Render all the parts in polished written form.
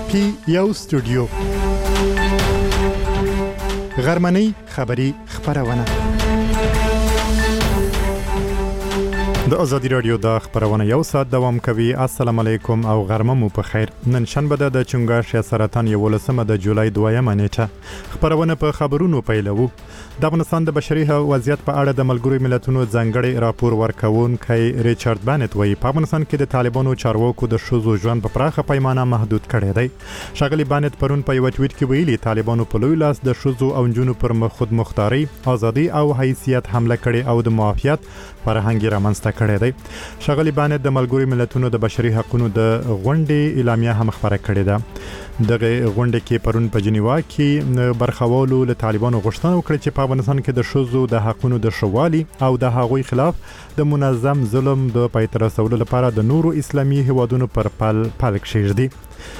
پی یو سټوډیو غرمنۍ خبری خبرونه د ازادي رادیو د خبرونه یو ساعت دوام کوي. السلام علیکم او غرمه مو په خیر. نن شنبه د چنګاښ سرطان 11 د جولای 2 نیټه خبرونه په خبرونو پیلوو. د افغانستان د بشري وضعیت په اړه د ملګرو ملتونو ځانګړي راپور ورکوونکی ریچارډ بانت وایي په افغانستان کې د طالبانو چارواکو د شوزو ژوند په پراخه پیمانه محدود کړی دی. ښاغلي بانت پرون په یو ټویټ کې ویلي طالبانو په لوی لاس د شوزو او نجونو پر خود مختاري، ازادي او حیثیت حمله کړي او د معافیت فرهنګ رامنځته کړی دی. ښاغلي بانت د ملګرو ملتونو د بشري حقوقو د غونډې اعلامیه هم خبره کړې ده. دغه غونډه کې پرون په جنیوا کې برخوالو له طالبانو غوښتنه وکړه چې په افغانستان کې د شوزو د حقوقو د شوالي او د هغوی خلاف د منظم ظلم د پای ته رسولو لپاره د نورو اسلامي هیوادونو پر پل کېږدي.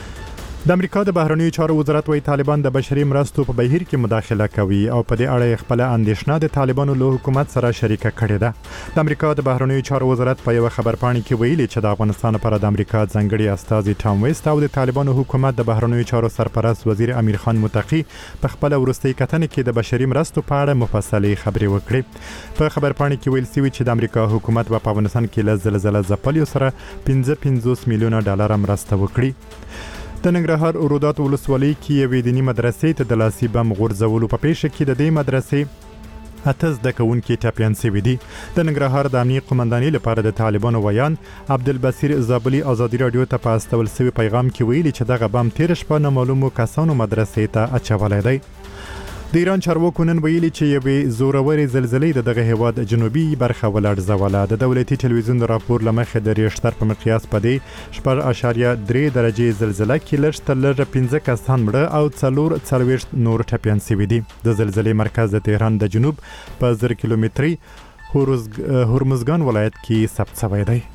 د امریکا د بهرنیو چارو وزارت وايي طالبان د بشري مرستو په بهیر کې مداخله کوي او په دې اړه خپل اندېښنه د طالبانو له حکومت سره شریکه کړې ده. د امریکا د بهرنیو چارو وزارت په یو خبرپاڼه کې ویلي چې د افغانستان لپاره د امریکا ځانګړي استازي ټام ویست او د طالبانو حکومت د بهرنیو چارو سرپرست وزیر امیر خان متقی په خپل وروستي کتنې کې د بشري مرستو په اړه مفصلي خبرې وکړې. په خبرپاڼه کې ویل شوی چې د امریکا حکومت په افغانستان کې له زلزلې ځپلو سره 55 میلیونه ډالر مرسته وکړي. د ننګرهار رودات ولسوالۍ کې یوې دیني مدرسې ته د لاسي بم غورځولو په پیښه کې د دې مدرسې 8 زده کوونکي ټپیان شوي دي. د ننګرهار د امنیت قومندانۍ لپاره د طالبانو ویان عبدالبصیر زابلی ازادي رادیو ته په استول شوی پیغام کې ویلي چې دغه بم تیر شپه نامعلومو کسانو مدرسې ته اچولی دی. د ایران چارواکو نن ویلي چې یوې زورورې زلزلې دغه هیواد جنوبي برخه ولړزوله. د دولتي ټلویزیون راپور لمخې د ریشتر په مقیاس په دې 4.3 درجې زلزلې کې لږ تر لږه 15 کسان مړه او 44 نور ټپیان شوي دي. د زلزلې مرکز د تهران د جنوب په 1000 کیلومتري هرمزګان ولایت کې ثبت شوی دی.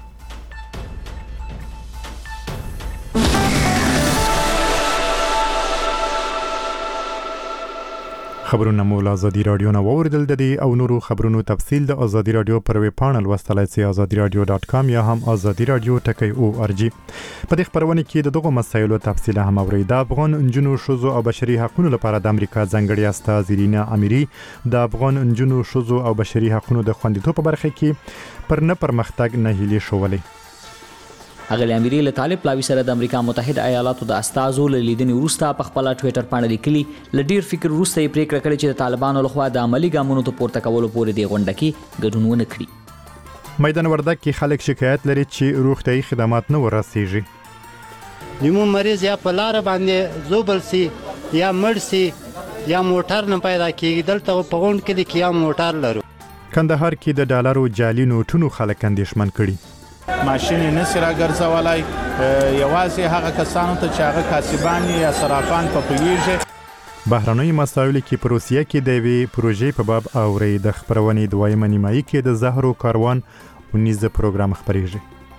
خبرونه مو له ازادي رادیو نه واوریدل. د دې او نورو خبرونو تفصیل د ازادي رادیو پر ویب پاڼه لوستلای شئ azadiradio.com یا هم azadiradio.org. په دې خبرونه کې د دغه مسایلو تفصیل هم اورئ. د افغان نجونو شوزو او بشري حقوقو لپاره د امریکا ځانګړي استازي رینا اميري د افغان نجونو شوزو او بشري حقوقو د خوندیتوب په برخه کې پر نه پرمختګ نه هیلې شولې. اغلی اميري له طالب پلاوي سره د امریکا متحده ایالاتو د استازو له لیدنې وروسته په خپل ټوئیټر باندې لیکلي ل ډیر فکر وروسته یې پریکړه کړې چې د طالبانو لخوا د عملی ګامونو ته پورته کولو پورې دی غونډه کې ګډون ونه کړي. میدان وردګ کې خلک شکایت لري چې روغتيایي خدمات نه ورسیږي. نیمو مریض یا په لار باندې زوبل سي یا مړ سي یا موټر نه پیدا کیږي. دلته په غونډه کې یا موټر لرو. کندهار کې د ډالرو جعلي نوټونو خلک اندېښمن کړي. ماشین نه سره ګرځولای یوازې هغه کسانو ته چې هغه کاسبان یا صرافان په پیږي. بهرنۍ مسایلو کې په روسیه کې د وی پروژې په باب اوري د خبرونې دویمه نیمایي کې د زهرو کاروان 19 پروګرام خبرېږي.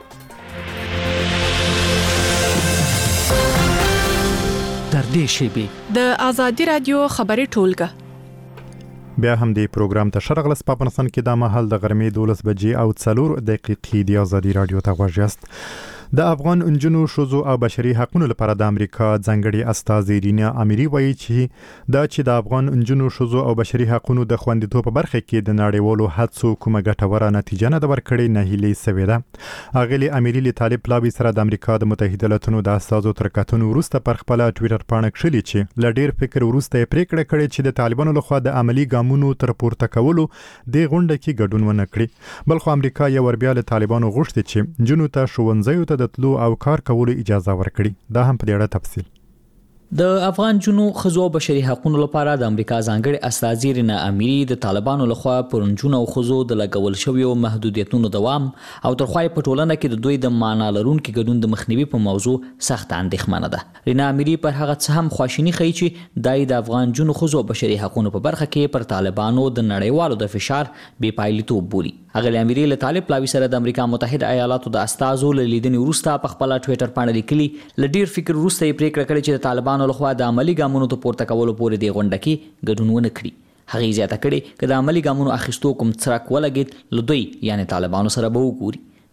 در دې شیبه د ازادي رادیو خبري ټولګه بیا هم د پروګرام ته شرغلس په افغانستان کې د مهال د غرمې 12 بجې او 4 دقیقې د ازادي رادیو ته غوښیاست. د افغان انجونو شوزو او بشري حقوقو لپاره د امریکا ځانګړي استازي رینا اميري وایي چې د افغان انجونو شوزو او بشري حقوقو د خوندیتوب په برخه کې د نړیوالو هڅو کومه ګټوره نتیجه نه ورکړې نه هیلې سوي ده. اغلی اميري له طالب پلاوي سره د امریکا د متحده ایالاتو د استازو تر کتنو وروسته پر خپل ټوئیټر باندې کړلي چې ل ډیر فکر وروسته پریکړه کړې چې د طالبانو لخوا د عملی ګامونو تر پورته کولو د غونډه کې ګډون ونه کړي. بلخو امریکا یو ور بیا له طالبانو غوښتي چې جنو ته شونځیو ته د تلو او کار کولو اجازه ورکړي. دا هم په دې اړه تفصیل. د افغان جنو خزو بشري حقوقو لپاره د امریکا ځانګړي استازي رینا اميري د طالبانو لخوا پر جنو او خزو د لګول شویو محدودیتونو دوام او ترخوای په ټولنه کې د دوی د معنا لرونکو ګډون د مخنیوي په موضوع سخت اندېښمنه ده. رینا اميري پر هغه څه هم خواشینی ښیي چې د افغان جنو خزو بشري حقوقو په برخه کې پر طالبانو د نړیوالو د فشار بې پایلیتوب بولي. اغلی اميري له طالب پلاوي سره د امریکا متحده ایالاتو د استازو له لیدنې وروسته په خپل ټوئیټر باندې لیکلي ل ډیر فکر وروسته یې پریکړه کړې چې د طالبانو لخوا د عملی ګامونو ته پورته کولو پورې دی غونډه کې ګډون ونه کړي. هغه زیاته کړي چې د عملی ګامونو اخیستو کوم څرک ولګید ل دوی یعنی طالبانو سره به وګوري.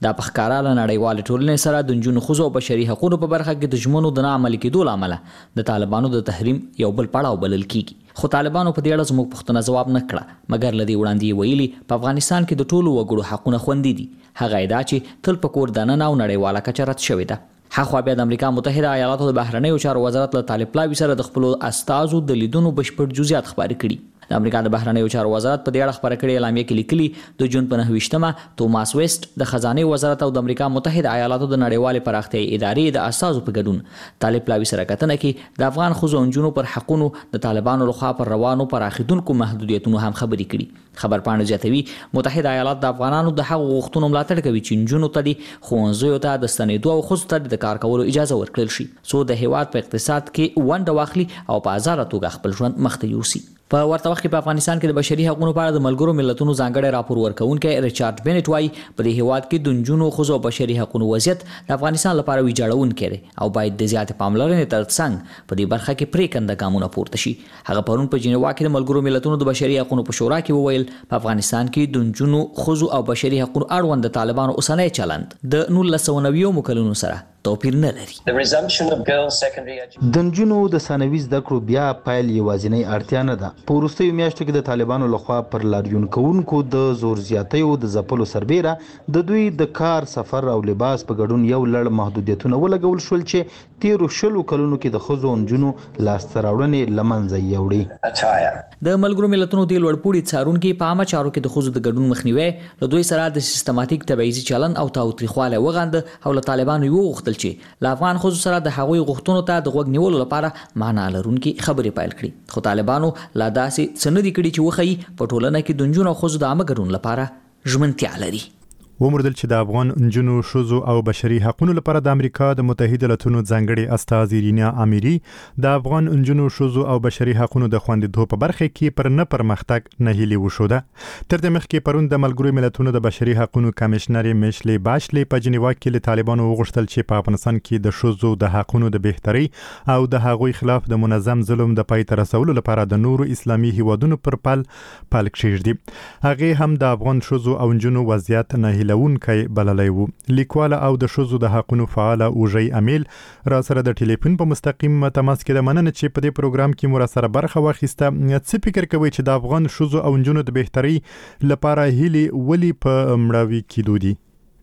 دا په ښکاره له نړیوالې ټولنې سره د نجونو ښځو او بشري حقوقو په برخه کې د ژمنو د نه عملي کېدو له امله د طالبانو د تحریم یو بل پړاو بلل کیږي. خو طالبانو په دې اړه زموږ پوښتنه ځواب نه کړه، مګر له دې وړاندې یې ویلي په افغانستان کې د ټولو وګړو حقونه خوندي دي. هغه ادعا چې تل په کور دننه او نړیواله کچه رد شوې ده. هاخوا بیا د امریکا متحده ایالاتو د بهرنیو چارو وزارت له طالب پلاوي سره د خپلو استازو د لیدونو بشپړ جزئیات خبرې کړي. د امریکا د بهرنیو چارو وزارت په دې اړه خبره کړې اعلامیه کې لیکلي د جون په 9 توماس ویسټ د خزانه وزارت او د امریکا متحده ایالاتو د نړیوالې پراختیايي ادارې د اساسو په ګډون طالب پلاوي سره کتنه کې د افغان ښځو او نجونو پر حقونو د طالبانو لخوا پر روانو پراخیدونکو محدودیتونو هم خبرې کړي. خبرپاڼه زیاتوي متحده ایالات د افغانانو د حقوقو غوښتنو ملاتړ کوي چې نجونو ته د ښوونځیو ته د ستنېدو او ښځو ته د کار کولو اجازه ورکړل شي څو د هیواد په اقتصاد کې ونډه واخلي او په آزاده توګه خپل ژوند مخته یوسي. په ورته وخت کې په افغانستان کې د بشري حقوقو په اړه د ملګرو ملتونو ځانګړی راپور ورکوونکی ریچارډ بینټ وایي په دې هیواد کې د نجونو ښځو او بشري حقوقو وضعیت د افغانستان لپاره ویجاړونکی دی او باید د زیاتې پاملرنې ترڅنګ په دې برخه کې پرېکنده ګامونه پورته شي. هغه پرون په جنیوا کې د ملګرو ملتونو د بشري حقوقو په شورا کې وویل په افغانستان کې د نجونو ښځو او بشري حقوقو اړوند د طالبانو اوسنی چلند د 1990 کلونو سره توپیر نه لري. د نجونو د ثانوي زده کړو بیا پیل یوازینی اړتیا نه ده. په وروستیو میاشتو کې د طالبانو لخوا پر لاریون کوونکو د زور زیاتیو د ځپلو سربیره د دوی د کار، سفر او لباس په ګډون یو لړ محدودیتونه ولګول شول چې تیرو 20 کلونو کې د ښځو او نجونو لاسته راوړنې له منځه یوړې. د ملګرو ملتونو د لوړپوړي څارونکي په عامه چارو کې د ښځو د ګډون مخنیوي له دوی سره د سیستماتیک تبعیضي چلن او تاوتریخوالی وغنده او له طالبانو یې وغوښتل چې له افغان ښځو سره د هغوی غوښتنو ته د غوږ نیولو لپاره معنا لرونکي خبرې پیل کړي. خو طالبانو لا داسې څه نه دي کړي چې وښیي په ټولنه کې د نجونو او ښځو د عامه ګډون لپاره ژمنتیا لري. وموندل چې د افغان نجونو، ښځو او بشري حقوقو لپاره د امریکا د متحده ایالاتونو ځانګړي استازي رینا اميري د افغان نجونو، ښځو او بشري حقوقو د خوندیتوب په برخه کې پر نه پرمختګ نه هیلي وشوده. تر دې مخکې پرون د ملګرو ملتونو د بشري حقوقو کمشنر میشلي باشلي په جنیوا کې له طالبانو وغوښتل چې په افغانستان کې د ښځو د حقوقو د بهتري او د هغوی خلاف د منظم ظلم د پای ته رسولو لپاره د نورو اسلامي هیوادونو پر پل کېږدي. هغه هم د افغان ښځو او نجونو وضعیت نه هیلونکی بللی و. لیکواله او د ښځو د حقوقو فعاله اوژي امیل را سره د ټلیفون په مستقیم تماس کې د مننه چې په دې پروګرام کې مو را سره برخه واخیسته. څه فکر کوي چې د افغان ښځو او نجونو د بهتري لپاره هیلي ولی په مړاوي کېدو دي؟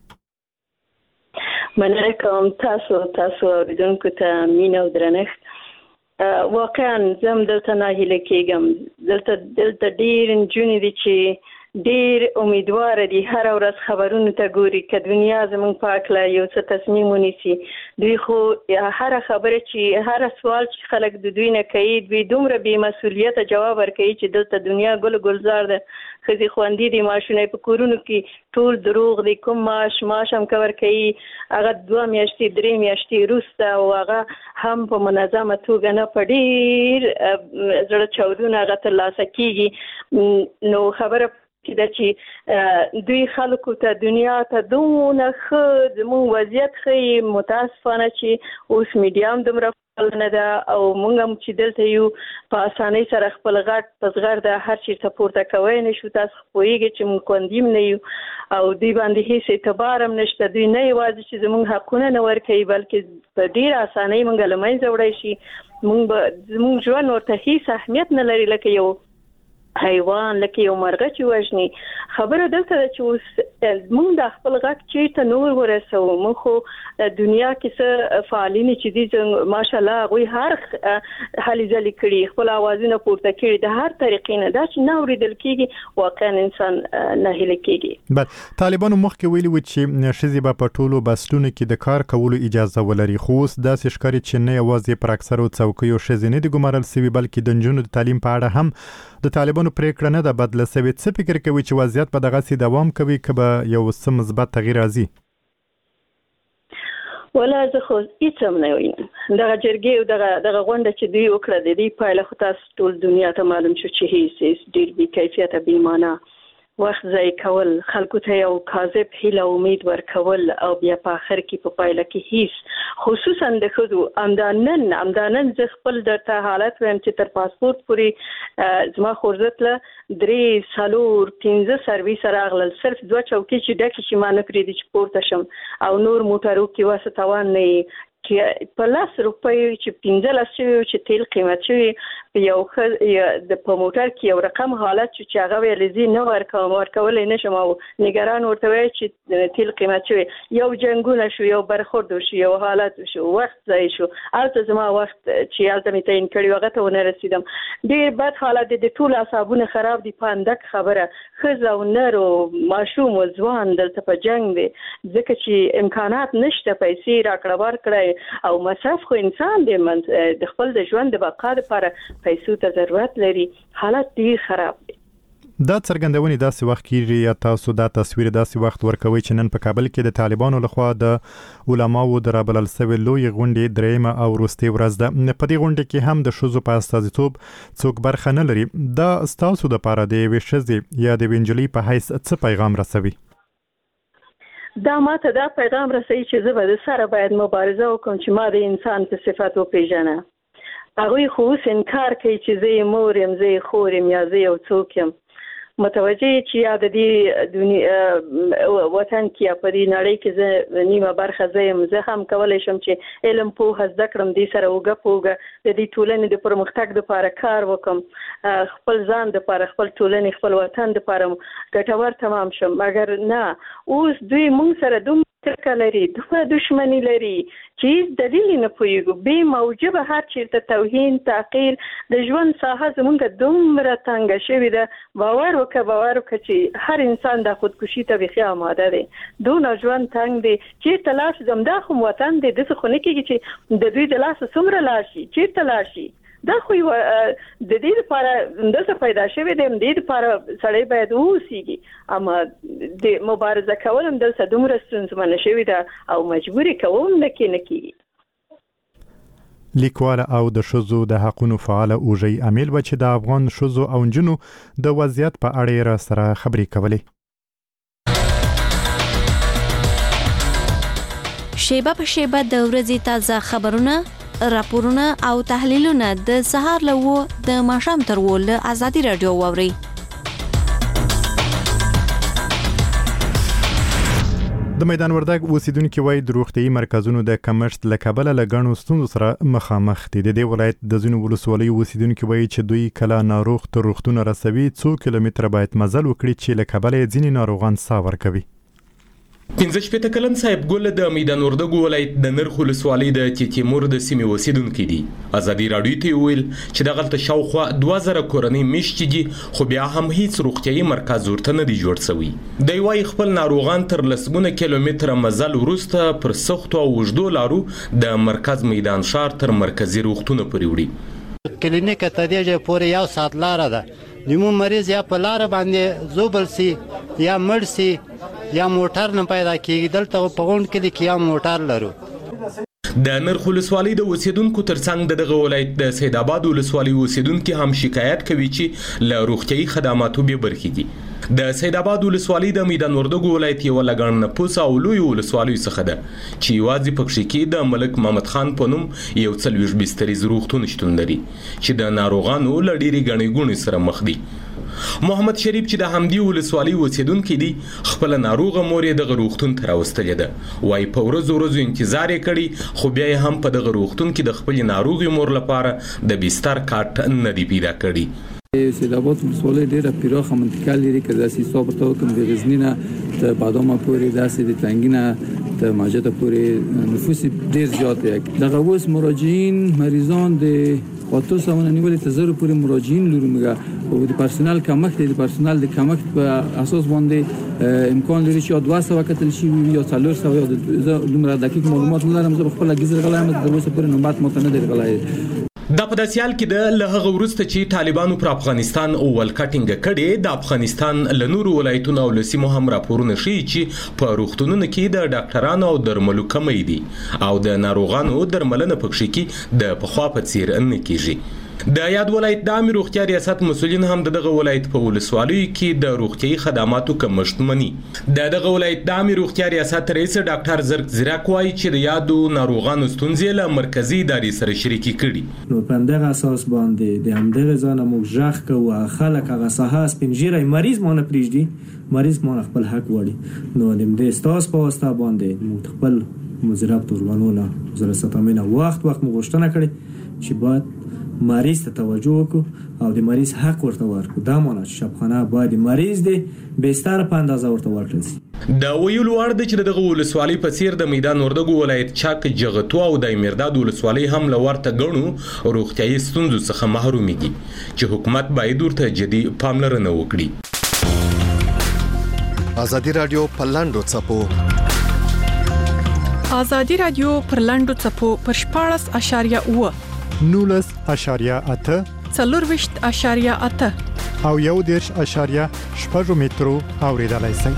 مننه کوم تاسو اوریدونکو ته مینه او درنښت. واقعا زم دلته نه هیله کېږم. دلته ډېر نجونې دي چې ډیر امیدوار دي، هر ورځ خبرونو ته ګوري که دنیا زموږ په هکله یو څه تصمیم ونیسي. دوی خو هر خبره چې هر سوال چې خلک د دوی نه کوي، دوی دومره بې مسؤلیته جواب ورکوي چې دلته دنیا ګل ګلزار ده. ښځې خوندي دي، معاشونه په کورونو کې ټول دروغ دي. کوم معاش هم که ورکوي هغه 2 میاشتې 3 میاشتې وروسته او هغه هم په منظمه توګه نه، په ډېر زړه چاودونه هغه ترلاسه کېږي. نو خبره دا چې دوی خلکو ته دنیا ته دونه ښه زموږ وضعیت ښیي. متاسفانه چې اوس میډیا هم دومره فعال نه ده او موږ هم چې دلته یو په اسانۍ سره خپل غږ په زغرده هر چېرته پورته کوی نه شو. تاسو پوهېږئ چې موږ خوندي هم نه یو او دوی باندې هېڅ اعتبار هم نشته. دوی نه یوازې چې زموږ حقونه نه ورکوي بلکې په ډېره اسانۍ موږ له منځه وړی شي. زموږ ژوند ورته هېڅ اهمیت نه لري، لکه یو حیوان، لکه یو مرغه چې وژني. خبره دلته ده چې اوس موږ د خپل غږ چېرته نور ورسوو. موږ خو دنیا کې څه فعالین چې دي ماشاءالله هغوی هر هلې ځلې کړي، خپل اوازونه پورته کړي د هر طریقې نه. دا چې نه اورېدل کېږي واقعا انسان ناهیله کېږي. طالبانو مخکې ویلي و چې ښځې به په ټولو بسټونو کې د کار کولو اجازه ولري، خو اوس داسې ښکاري چې نه یوازې پر اکثرو څوکیو ښځې نه دي ګمارل سوي بلکې د نجونو د تعلیم په اړه هم د طالبانو پریکړه نه ده بدله سوې. څه فکر کوي چې وضعیت به دغسې دوام کوي که به یو څه مثبت تغییر راځي؟ ولا زه خو هېڅ هم نه وینم. دغه جرګې او دغه غونډه چې دوی وکړه د دې پایله خو تاسو ټول دنیا ته معلوم شو چې هېڅ ډېر بې کیفیته بې معنا وخت ضایع کول، خلکو ته یو کاذب هیله امید ورکول او بیا په آخر کې په پایله کې هیڅ، خصوصا د ښځو همدانن زه خپل درته حالت وایم چې تر پاسپورت پورې زما خورزت له 3 4 5 سرویس راغلل، صرف 2 چوکۍ چې ډکې چې ما نه پرېږدي چې پورته شم او نور موټرو کې واسه توان نه یې چې په 10 روپۍ چې 15 شوي چې تیل قیمت شوي یو په موټر کې یو رقم حالت چې هغه ویلې زی نه ورکولی نشم او نگران ورته وایي چې تیل قیمت شوي، یو جنګونه شو، یو برخورد وشو، یو حالت شو، وخت ضایع شو، هلته زما وخت چې هلته مې تعین کړي هغه ته ونه رسیدم. ډېر بد حالت د ټول اعصابونه خراب دي. په اندک خبره ښځه او نر او ماشوم او ځوان دلته په جنګ دی ځکه چې امکانات نشته، پیسې راکړه ورکړی او مصرف خو انسان دی د خپل د ژوند د بقا لپاره پیسو ته ضرورت لري. حالت ډیر خراب دی. دا څرګندونې داسې وخت کېږي یا تاسو دا تصویر داسې وخت ورکوي چې نن په کابل کې د طالبانو لخوا د علماو د رابلل سوي لوی غونډې درېیمه او وروستۍ ورځ ده. په دې غونډه کې هم د ښځو په استازیتوب څوک برخه نه لري. دا ستاسو دپاره د یوې ښځې یا د یوې نجلۍ په حیث څه پیغام رسوي؟ دا ماته دا پیغام رسوي چې زه به د سره باید مبارزه وکړم چې ما د انسان په صفت وپېژنه. هغوی خو اوس انکار کوي چې زه یې مور یم، زه یې خور یم یا زه یو څوک یم. متوجه چې یا د دې وطن کې یا په دې نړۍ کې زه نیمه برخه زه یم. زه هم کولی شم چې علم پوهه زده کړم، دې سره اوږه په اوږه د دې ټولنې د پرمختګ دپاره کار وکړم، خپل ځان دپاره، خپل ټولنې، خپل وطن دپاره ګټور تمام شم. مګر نه، اوس دوی موږ سره دومره کرکه لري، دومره دشمني لري چې هیڅ دلیل نه پوهېږو. بې موجبه هر چېرته توهین، تحقیر، د ژوند ساحه زموږ دومره تنګه شوې ده. باور وکړه چې هر انسان د خودکشي ته بیخي آماده دی. دونه ژوند تنګ دی. چېرته لاړ شي، دا خو وطن دی، داسې خو نه کېږي چې د دوی د لاسه څومره لاړ شي، چېرته لاړ شي. دا خو د دې لپاره داسې پیدا شوی دی، د دې لپاره سړی باید واوسېږي. اما د مبارزه کول هم دلته دومره ستونزمنه شوې ده او مجبور یې کوم نه کېږي. لیکواله او د ښځو د حقونو فعاله اوژۍ امیل و چې د افغان ښځو او نجونو د وضعیت په اړه یې را سره خبرې کولې. شیبه په شیبه د ورځې تازه خبرونه، راپورونه او تحلیلونه د سهار له 9 د ماښام تر 10 له ازادي رادیو واوري. د میدان وردګ اوسیدونکو وایي د روغتیايي مرکزونو د کمښت له کبله له ګڼو ستونزو سره مخامخ دي. د دې ولایت د ځینو ولسوالیو اوسیدونکو وایي چې دوی کله ناروغ ته روغتون رسوي 2 کیلومتره باید مزل وکړي چې له کبله ځینې ناروغان ساه ورکوي. 15 کلن صاحب ګل د میدان وردګ ولایت د نرخ ولسوالۍ د تیمور د سیمې اوسیدونکي دي. ازادي راډیو ته ویل چې دغلته شاوخوا 2000 کورنۍ میشتې دي، خو بیا هم هیڅ روغتیايي مرکز ورته نه دی جوړ شوی. دوی وايي خپل ناروغان تر لسګونه کیلومتره مزل وروسته پر سختو او اوږدو لارو د مرکز میدان ښار تر مرکزي روغتون پورې وړي. کلینیک ته دې پورې یو ساعت لاره ده. نیمو مریض یا په لاره باندې زوبل سي یا مړ سي یا موټر نه پیدا کیږي. دلته په غونډ کې یا موټر لرو. د نرخ ولسوالۍ د اوسیدونکو ترڅنګ دغه ولایت د سید آباد ولسوالۍ اوسیدونکو هم شکایت کوي چې له روغتیايي خدماتو به برخې دي. د سید آباد ولسوالۍ د میدان وردګ ولایت یو لګان نفوس او لوی ولسوالۍ څخه ده چې یوازې پکې کې د ملک محمد خان په نوم یو 40 بسترې روغتون شتون لري چې د ناروغانو له ډېرې ګڼې ګوڼې سره مخ دي. محمد شریف چې د همدې ولسوالۍ اوسیدونکی دی، خپل ناروغه مور یې دغه روغتون ته راوستلې ده. وايي په ورځو انتظار یې کړی، خو بیا یې هم په دغه روغتون کې د خپل ناروغي مور لپاره د بستر کارت نه دی پیدا کړی. سید آباد ولسوالۍ ډېره پراخه منطقه لري که داسې حساب ورته وکړم د غزني نه تر بادامه پورې، داسې د تنګي نه تر ماجده پورې نفوس ډېر زیات دی. دغه اوس مراجعین مریضان د 800 نیولې ته 0 پورې مراجعین لرو. موږ او د پرسونل کمښت د پرسونل د کمښت په اساس باندې امکان لري چې 200 کتل شي یا 400 یا دومره دقیق معلومات لرم. زه خپل گزر غلایم د اوسه پورې نوبت ماته نه دی غلای. دا په داسې حال کې د له هغه وروسته چې طالبانو پر افغانستان ولکټینګ کړي، د افغانستان له نورو ولایتونو او لسیمو هم راپورونه ښیي چې په روغتونونو کې د ډاکټرانو او درملو کمی دي او د ناروغانو درملنه پکې کې د پخوا په څیر نه کیږي. د یاد ولایت د عامه روغتیا ریاست مسؤلین هم دغه ولایت په ولسوالیو کې د روغتیايي خدماتو کمښت مني. دغه ولایت د عامه روغتیا ریاست رئیس ډاکټر زرک زیراک وایي چې د یادو ناروغانو ستونزې له مرکزی ادارې سره شریکې کړي. نو په دغه اساس باندې د همدغه ځانه موږ ژغ کوو خلک هغه ساحه سپینجیری مریض مونږ پریږدي مریض مونږ خپل حق وړي. نو د دې ستاس په واسطه باندې موږ خپل مزراب تورمنونه زره ستامینه وخت مو غوښتنه کړې چې باید مریض ته توجه وکړو او د مریض حق ورته ورکړو. دا معنی چې شبخانه باید مریض دی بستر په اندازه ورته ورکړل شي. دا ویلو ور د چې دغه ولسوالۍ په څیر د میدان وردګو ولایت چاک جغتو او د میرداد ولسوالۍ هم لورته غنو روغتیايي ستونزو څخه محروميږي چې حکومت باید ورته جدي پاملرنه وکړي. ازادي رادیو په لاندو چپو ازادي رادیو پر لاندو چپو پر 14.9 19.8 4.8 او 1.8 مترو اوریدلای شئ.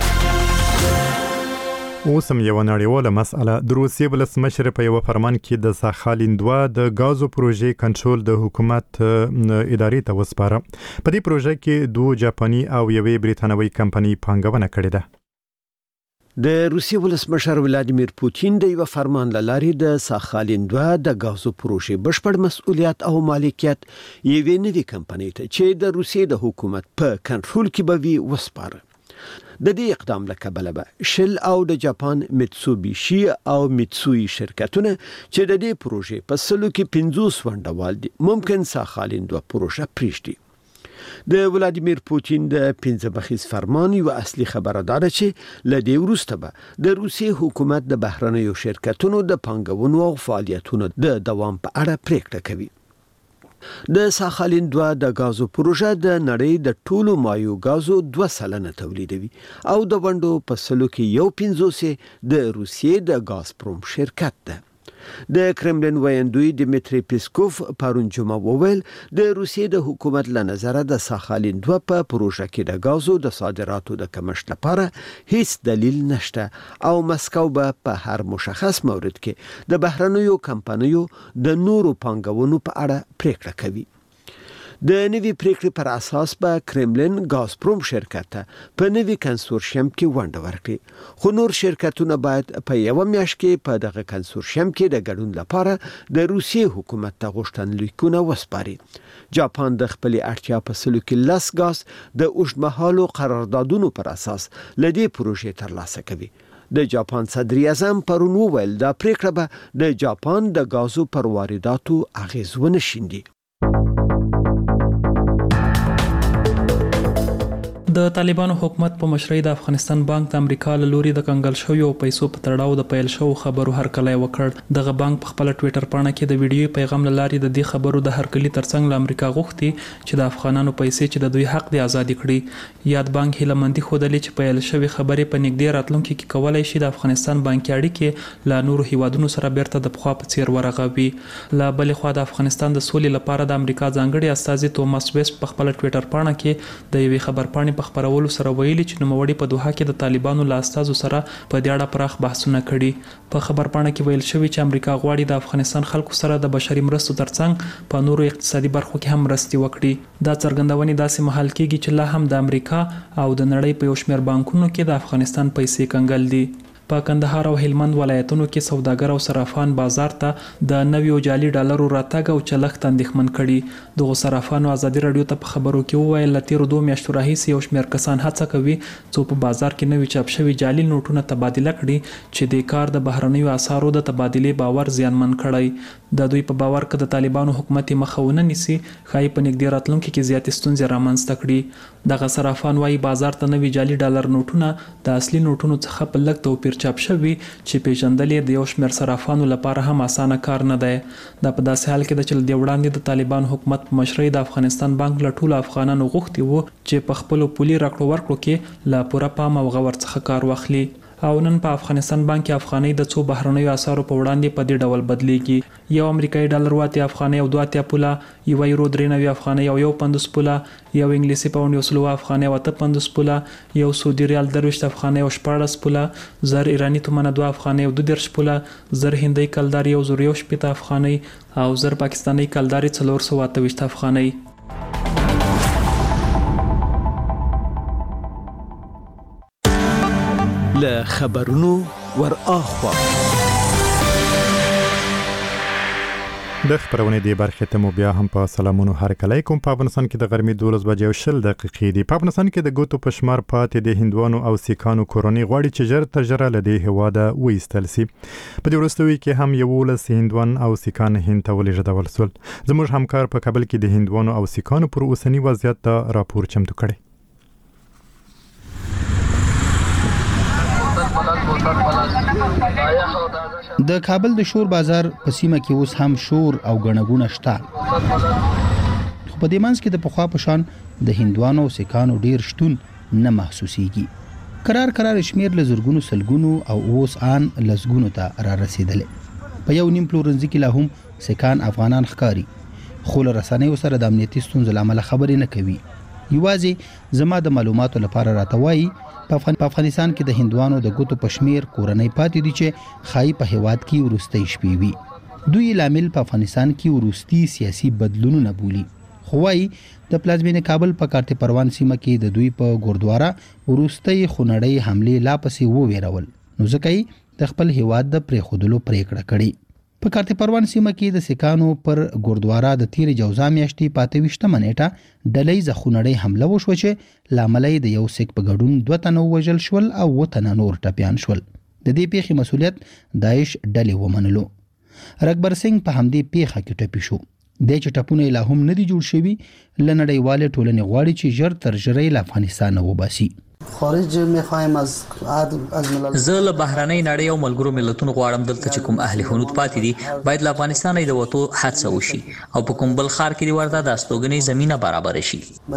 اوس هم یو نړیواله مسأله د روسیې ولسمشر په یو فرمان کې د ساخالین 2 د غازو پروژې کنټرول د حکومت ادارې ته وسپاره. په دې پروژه کې 2 جاپاني او یوې بریتانوي کمپنۍ پانګونه کړې ده. د روسیې ولسمشر ولادیمیر پوتین د یو فرمان لاري د ساخالین 2 د غازو پروژې بشپړ مسؤلیت او مالکیت یوې نوې کمپنۍ ته چې د روسیې د حکومت په کنټرول کې به وي وسپاره. د دې اقدام له کبله به شل او د جاپان میتسوبیشي او میتسوي شرکتونه چې د دې پروژې په سلو کې 50 ونډوال دي ممکن ساخالین 2 پروژه پریږدي. د ولادیمیر پوتین د 15 مخیز فرمان یو اصلي خبره ده چې لدې وروسته به د روسیې حکومت د بهرنیو شرکتونو د پانګونو او فعالیتونو د دوام په اړه پریکړه کوي. د ساخالین 2 د غازو پروژه د نړۍ د ټولو مایو غازو 2% تولیدوي او د ونډو په سلو کې یو 50 د روسیې د غازپروم شرکت ده. د کرملین ویاندوی دمیتری پیسکوف پرون جمعه وویل د روسیې د حکومت له نظره د ساخالین 2 په پروژه کې د غازو د صادراتو د کمښت لپاره هیڅ دلیل نشته او مسکو به په هر مشخص مورد کې د بهرنیو کمپنیو د نورو پانګونو په اړه پریکړه کوي. د نوې پریکړې پر اساس به کرملین غازپروم شرکت ته په نوې کنسورشیم کې ونډه ورکړي خو نور شرکتونه باید په یو میاشت کې په دغه کنسورشیم کې د ګډون لپاره د روسیې حکومت ته غوښتنلیکونه وسپاري. جاپان د خپل اړتیا په سلو کې 10 غاز د اوږدمهالو قراردادونو پر اساس لدې پروژې ترلاسه کوي. د جاپان صدر اعظم پرون وویل دا پریکړه به د جاپان د غازو پر وارداتو اغیز ونشیندي. د طالبانو حکومت په مشرۍ د افغانستان بانک د امریکا له لوري د کنګل شویو پیسو په تړاو د پیل شو خبرو هرکلی وکړ. دغه بانک په خپل ټوئیټر پاڼه کې د ویډیو پیغام لاري د دې خبرو د هرکلی ترڅنګ له امریکا غوښتي چې د افغانانو پیسې چې د دوی حق دي آزاد کړي. یاد بانک هیلمندي خودلې چې پیل شوی خبرې په نږدې راتلونکي کې کولای شي د افغانستان بانکي اړیکې له نورو هیوادونو سره بیرته د پخوا په څیر ورغوي. له بلې خوا د افغانستان د سولې لپاره د امریکا ځانګړي استازي توماس ویسپ په خپل ټوئیټر پاڼه کې د یوې خبرپاڼې په خبرولو سره ویلي چې نوموړي په دوحه کې د طالبانو له استازو سره په دې اړه پراخ بحثونه کړي. په خبرپاڼه کې ویل شوی چې امریکا غواړي د افغانستان خلکو سره د بشري مرستو ترڅنګ په نورو اقتصادي برخو کې هم مرستې وکړي. دا څرګندونې داسې مهال کېږي چې لا هم د امریکا او د نړۍ په یو شمېر بانکونو کې د افغانستان پیسې کنګل دي. په کندهار او هلمند ولایتونو کې سوداګر او صرافان بازار ته د نویو جعلي ډالرو راتګ او چلښت اندېښمن کړي. دغو صرافانو ازادي راډیو ته په خبرو کې وویل له تېرو 2 میاشتو راهیسې یو شمېر کسان هڅه کوي څو په بازار کې نوي چاپ شوي جعلي نوټونه تبادله کړي چې د کار د بهرنیو اسعارو د تبادلې باور زیانمن کړی. د دوی په باور کې د طالبانو حکومت مخه ونه نیسي ښایي په نږدې راتلونکي کې زیاتې ستونزې رامنځته کړي. دغه صرافان وایي بازار ته نوي جعلي ډالر نوټونه د اصلي نوټونو څخه په لږ توپیر چاپ شوي چې پیژندل یې د یو شمېر صرافانو لپاره هم اسانه کار نه دی. دا په داسې حال کې ده چې له دې وړاندې د طالبان حکومت په مشرۍ د افغانستان بانک له ټولو افغانانو غوښتي وو چې په خپلو پولي راکړو ورکړو کې له پوره پام او غور څخه کار واخلي. او نن په افغانستان بانک کې افغانۍ د څو بهرنیو اسعارو په وړاندې په دې ډول بدلیږي. یو امریکایي ډالر 8 افغانۍ او 2 پوله، یو یورو 93 افغانۍ او 1.50 پوله، یو انګلیسي پاوند 100 افغانۍ او 8.50 پوله، یو سعودي ریال 23 افغانۍ او 14 پوله، زر ایرانی تومنه 2 افغانۍ او 22 پوله، زر هندۍ کلدار 1.17 افغانۍ او زر پاکستانی کلدار 428 افغانۍ. له خبرونو ور اخوا د خبرونه دی برخه ته مو بیا هم په سلامونو هرکلی کوم. په افغانستان کې د غرمې 12 بجې او 20 دقیقې دي. په افغانستان کې د ګوتو په شمار پاتې د هندوانو او سیکانو کورنۍ غواړي چې ژر تر ژره له دې هواده وایستل سي. په دې وروستیو کې هم 11 هندوان او سیکان هند ته ولېږدول سول. زموږ همکار په کابل کې د هندوانو او سیکانو پر اوسنی وضعیت ته راپور چمتو کړی. د کابل د شور بازار په سیمه کې اوس هم شور او غڼغونه شته. خو په دې منځ کې د پخوا په شان د هندوانو او سیکانو ډیر شتون نه محسوسيږي. قرار شمیر له زرګونو سلګونو او اوس ان لزګونو ته را رسیدلې. په یو نیم پلورنځي کې لا هم سیکان افغانان ښکاری، خو له رسنیو سره د امنیتي ستونزو لامل خبرې نه کوي. یوازې زما د معلوماتو لپاره راتوي په افغانستان کې د هندوانو د ګوتو پشمیر کورنۍ پاتې دي چې خای په هواد کې ورستۍ شپې وي. دوی لامل په افغانستان کې ورستي سیاسي بدلونونه بولي. خو وايي د پلازمینې کابل په کارته پروان سیمه کې د دوی په ګوردوارا ورستۍ خونړۍ حمله لا پسې وویرول، نو ځکه د خپل هواد د پریخودلو پریکړه کړې. په کارته پروان سیمه کې د سیکانو پر ګوردوارا د تیر جوزا میاشتې 25 منېټه ډلې ځخونړې حمله وشو چې لاملې د یو سیک په ګډون 2 تنه وژل شول او 2 تنه نور ټپيان شول. د دې پیښې مسولیت داعش ډلې ومنلو. رګبر سنگ په همدې پیښه کې ټپي شو. د چټپونه لا هم نه دي جوړ شوی، لنډیواله ټولنې غواړي چې ژر تر ژره له افغانستان وباسي. خارج میخوایم از زه له بهرنۍ نړۍ او ملګرو ملتونو غواړم دلته چې کوم اهل هنود پاتې دي باید له افغانستان د وټو حادثه وشي او په کوم بل خار کې ورته د استوګنې زمينه برابر شي.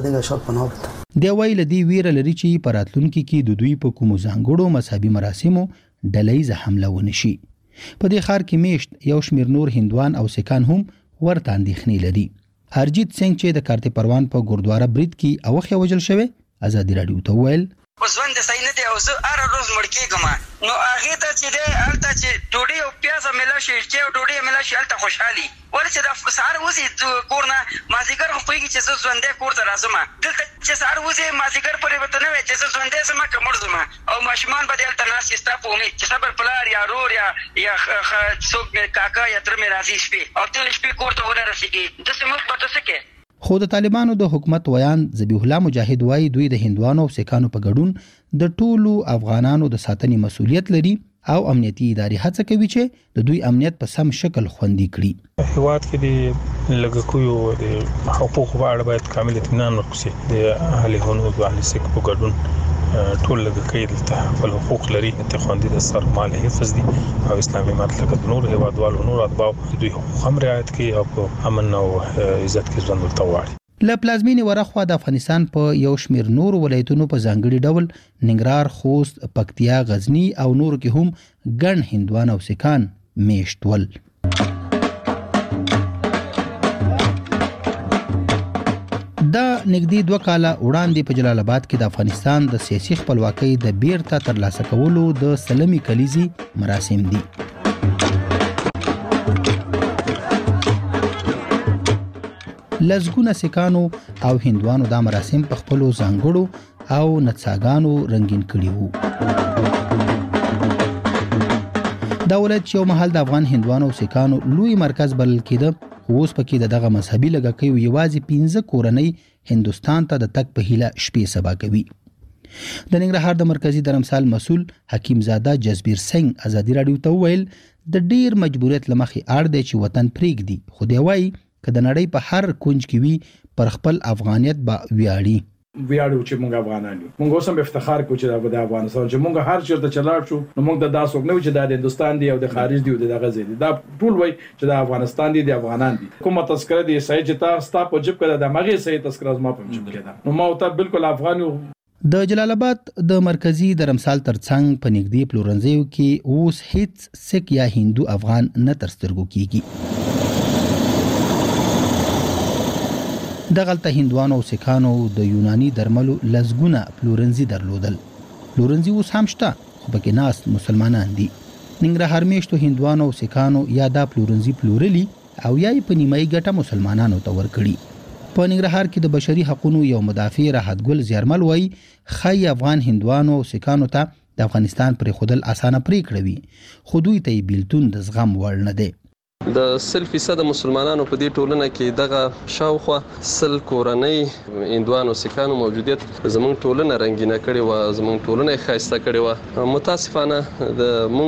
دی ویل دی ویره لري چې په راتلونکي کې د دوی په کوم ځانګړو مذهبي مراسمو ډلې حمله ونشي. په دې خار کې میشت یو شمیر نور هندوان او سیکان هم ورته اندېښنې لري. هرجیت سنگ چې د کارته پروان په ګوردوارا برید کې اوخه وجل شوی ازادي رادیو ته ویل وسوند صحیح نه دی او زه هر روز مړ کېږم. نو هغه ته چې دی الته چې ډوډۍ او پیاز ملا شي چې ډوډۍ ملا شي الته خوشحالي ول چې د سهار وځي کور نه مازیګر خو پیږي چې زه ژوندې کور ته راځم. دلته چې سهار وځي مازیګر پرې وته نه وي چې زه ژوندې سم کومر زما او ماشومان به دلته ناس استا په امید چې صبر پلار یا رور یا څوک کاکا یا تر مې راځي شپې او تل شپې کور ته ورسېږي د سموږ پته سکه. خو د طالبانو د حکومت ویان ذبیح الله مجاهد وایي دوی د هندوانو او سیکانو په ګډون د ټولو افغانانو د ساتنې مسولیت لري او امنیتي ادارې هڅه کوي چې د دوی امنیت په سم شکل خوندي کړي. هیواد کې د لګکویو د حقوقو په اړه باید کامل اطمینان ورکړي. د اهل هنود او اهل سیک په ګډون ټول لګکې دلته خپل حقوق لري ته خوندي د سر مال حفظ دي او اسلامي مطلقات نور هیوادوالو نور اتباع دوی حقوق هم رعایت کوي او په امن او عزت کې ژوند ورته غواړي. له پلازمینې ورخوا د افغانستان په یو شمیر نور ولایتونو په ځانګړي ډول ننګرهار، خوست، پکتیا، غزنی او نور کې هم ګڼ هندوان او سیکان میشت ول. دا نږدې 2 کاله وړاندې په جلال آباد کې د افغانستان د سیاسي خپلواکۍ د بیرته ترلاسه کولو د سلمي کلیزي مراسم دي. لزګونه سیکانو او هندوانو دا مراسم په خپلو ځانګړو او نڅاګانو رنگین کړي وو. دا ولایت یو محل د افغان هندوانو او سیکانو لوی مرکز بلل کېده. اوس پکې دغه مذهبي لګکیو یوازې 15 کورنۍ هندستان ته د تک په هیله شپې سبا کوي. د ننګرهار د مرکزی درمسال مسول حکیم زاده جزبیر سنگ ازادي رادیو ته ویل د ډیر مجبوریت لمخې اړ دی چې وطن پریږدي، خو دی وایي که د نړۍ په هر کونج کې وي پر خپل افغانیت به ویاړي. ویاړو چې موږ افغانان یو. موږ اوس هم افتخار کوو چې د افغانستان چې موږ هر چیرته چلاړ شو نو موږ د داسوک نه چې د هندستان دی او د خارج دی او د غزې دی. دا ټول وای چې د افغانستان دی د افغانان دي. کومه تذکره دی صحیح چې تاسو په جيب کې د مغه صحیح تذکره زما په جيب کې ده. نو ما ته بالکل افغان یو. د جلال آباد د مرکزی درمسال ترڅنګ په نږدې پلورنځیو کې اوس هیڅ سک یا هندو افغان نه تر سترګو کیږي. دغلته هندوانو او سکانو د یوناني درملو لزګونه پلورنځي درلودل. پلورنځي اوس هم شته خو پکې ناست مسلمانان دي. ننګرهار میشتو هندوانو او سکانو یا دا پلورنځي پلورلي او یا یې په نیمایي ګټه مسلمانانو ته ورکړي. په ننګرهار کې د بشري حقوقو یو مدافع راحت ګل زیرمل وایي خی افغان هندوانو او سکانو ته د افغانستان پرې خودل اسانه پریکړه وي خو دوی ته بیلتون د زغم وړ نه دی. د 100% مسلمانانو په دې ټولنه کې دغه شاوخوا 100 کورنۍ هندوانو سکانو موجودیت زموږ ټولنه رنگینه کړې و، زموږ ټولنه ښایسته کړې و. متاسفانه د موږ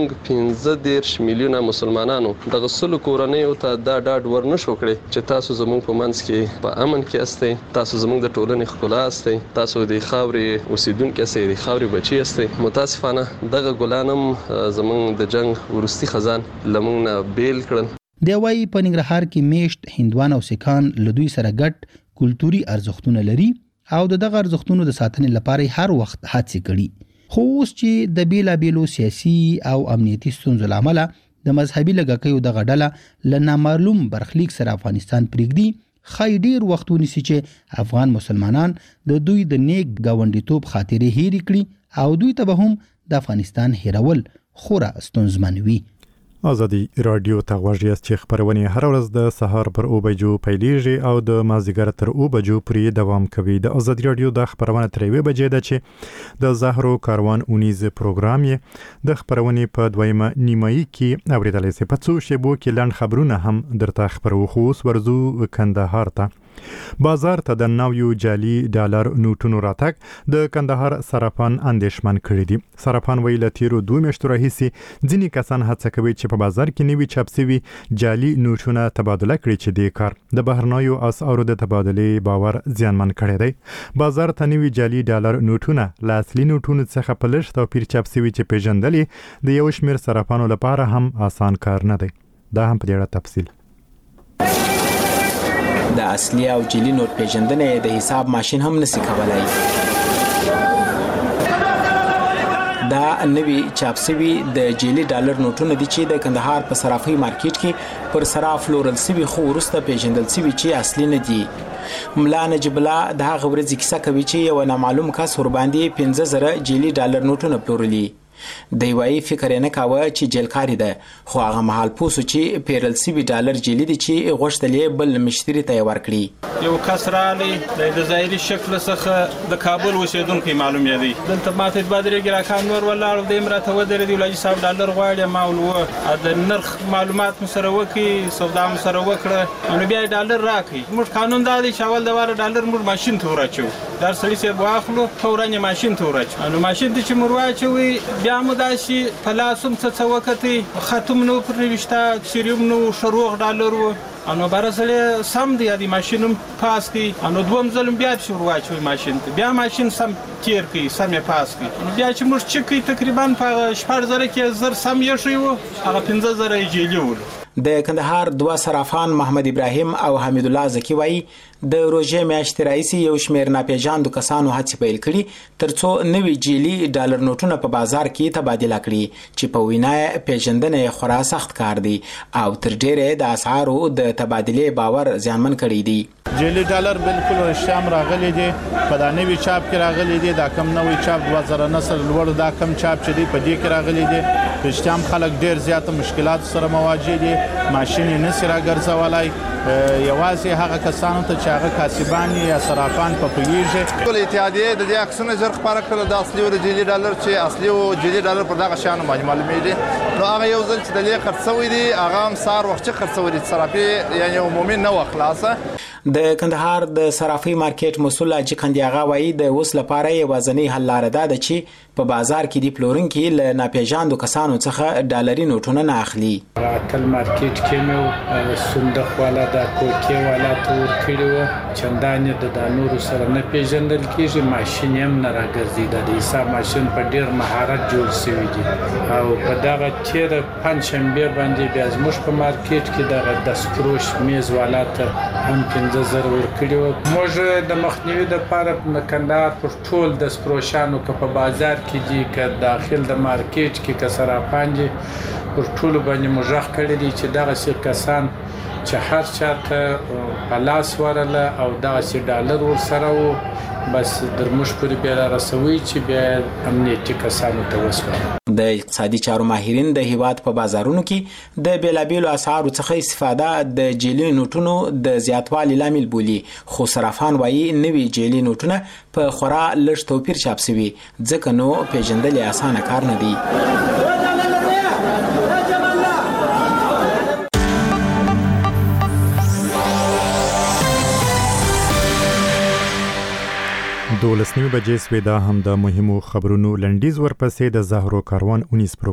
15 میلیونه مسلمانانو دغه 100 کورنۍ ته دا ډاډ ورنشو کړی چې تاسو زموږ په منځ کې په امن کې استئ، تاسو زموږ د ټولنې ښکلا استئ، تاسو د خاورې اوسیدونکو استئ، د خاورې بچی استئ. متاسفانه دغه ګلانم زموږ د جنگ ورستي خزان لمون بیل کړل. دی وايي په ننګرهار کې میشت هندوان او سکان له دوی سره ګډ کلتوري ارزښتونه لري او دغه ارزښتونو د ساتنې لپاره هر وخت هڅې کړي. خو اوس چې د بیلابیلو سیاسي او امنیتي ستونزو له امله د مذهبي لږکیو دغه ډله له نامعلوم برخلیک سره افغانستان پرېږدي، ښایي ډېر وخت ونیسي چې افغان مسلمانان د دوی د نیک ګاونډیتوب خاطرې هېرې کړي او دوی ته به هم د افغانستان هېرول خورا ستونزمن وي. ازادي رادیو ته غوږ یاست چې خبرونه هر ورځ د سهار پر 9 بجو پیلیږي او د مازیګر تر 9 بجو پورې دوام کوي. د ازادي رادیو د خبرونه تر 1 بجې ده چې د زهرو کاروان اونیز پروګرام یې د خبرونه په دویمه نیمایي کې اوریدلای شئ. په څو شیبو کې لاند خبرونه هم درته خبرو خو اوس ورزو کندهار ته. بازار ته د نویو جعلي ډالر نوټونو راتګ د کندهار صرافان اندېښمن کړي دي. صرافان ویل تیرو 2 میاشتو راهیسې ځینې کسان هڅه کوي چې په بازار کې نوي چاپ شوي جعلي نوټونه تبادله کړي چې دې کار د بهرنیو اسعارو د تبادلې باور زیانمن کړی دی. بازار ته نوي جعلي ډالر نوټونه له اصلي نوټونو څخه په لږ توپیر چاپ شوي چې پیژندل د یو شمېر صرافانو لپاره هم آسان کار نه دی. دا هم په دې اړه تفصیل. د اصلي او جعلي نوټ پیژندنې د حساب ماشين هم نشي کولای. دا نوی چاپ شوی د جعلي ډالر نوټونه دي چې د کندهار په صرافي مارکیټ کې پر صراف لورل شوی خو ورسته پیژندل شوی چې اصلي نه دي. ملا نجیب الله د هغه ورځې کیسه کوي چې یو نامعلوم کس ور باندې 15000 جعلي ډالر نوټونه پلورلي. دی وايي فکر نه کاوه چې جیلکاری ده خو هغه محل پوسو چې پیرل سی بي ډالر جیلی دي چې غوښتلې بل مشتری ته ورکړي. یو کس رالی د ظاهري شکل څخه د کابل اوسیدونکو معلوم دی دلته ماته بدرګي راکان نور ولاړ د امارات ودرې دی ولای صاحب ډالر غواړي ما ولو د نرخ معلومات مسره وکي سودا مسره وکړه نو بیا ډالر راکې موږ قانون دا دی چې اول د واره ډالر موږ ماشين ته ورچو در سړي سي واخلو فورانه ماشين ته ورچو نو ماشين ته چې موږ واچوي بیا مو داسي پلاسوم څه وکتي ختم نو پر وشتا سریوم نو شروع ډالر و انو برسله سم دی د ماشينم پاس کی انو دوم ظلم بیا شروع واچوي ماشين ته بیا ماشين سم تیر کی سم پاس کی بیا چې موږ چکی تقریبا په 4000 کې زر سم یې شو هغه 15000 جیلی ول. د کندهار دوا صرافان محمد ابراهیم او حمید الله زکی وای د روزه میاشتې راځي یو شمیر ناپېژاندو کسانو هڅه پیل کړي ترڅو نوی جیلی ډالر نوټونه په بازار کې تبادله کړي چې په وینای پیژندنې خورا سخت کار دی او تر ډیره د اسعارو د تبادله باور زیانمن کړي دي. جیلی ډالر بالکل شام راغلي دي په دا نوی چاپ کې راغلي دي دا کم نوی چاپ 2000 نسل لوړ دا کم چاپ چې دی په دې کې راغلي دي پښتام خلک ډیر زیات مشکلات سره مواجه دي ماشين نه سره ګرځولای یوازې هغه کسانو ته چې هغه کاسبان یا صرافان په پیږي ټول اتحادیه د دې عکسونه زر خبره کړل د اصلي او د جیلی ډالر چې اصلي او جیلی ډالر پر دغه شان معلومه دي نو هغه یو ځل چې د لې خرڅوي دي هغه هم سار وخت خرڅوي دي صرافي یعنی عمومي نه وخلاصه. د کندهار د صرافي مارکیټ مسول اجي کندیاغه وایي د اوس لپاره یو ځنی حل لار ده چې په بازار کې دی پلورونکي ل ناپېژاندو کسانو څخه ډالري نوټونه نه اخلي. تل مارکیټ کې نو صندوق والا د کوکي والا تور کړو چندانې د دانورو سره نه پیژندل کیږي ماشين هم نه راګرځي د حساب ماشين په ډیر مهارت جوړ شوی دی او په دغه تیر پنځشنبه باندې بیا زموږ په مارکیټ کې د دستفروش میز والا ته هم 15000 زر ورکړي وو. موږ د مخنیوي لپاره په کندهار پر ټول د سپروشانو که په بازار کې دي که داخل د مارکیټ کې که صرافان دي پر ټولو باندې مجرح کړی دي چې دغسې کسان چې هر چاته په لاس ورله او دغسې ډالر ورسره وو بس در موږ پورې بیا رارسوي چې بیا امنیتي کسانو ته وسپارو. د اقتصادي چارو ماهرین د هیواد په بازارونو کې د بیلابیلو اسعارو څخه استفاده د جعلي نوټونو د زیاتوالي لامل بولي، خو صرافان وایي نوي جعلي نوټونه په خورا لږ توپیر چاپ شوي ځکه نو پیژندل یې اسانه کار نه دی. دولس نیمه بجې سوې دا هم د مهمو خبرونو لنډیز ورپسې د زهرو کاروان 19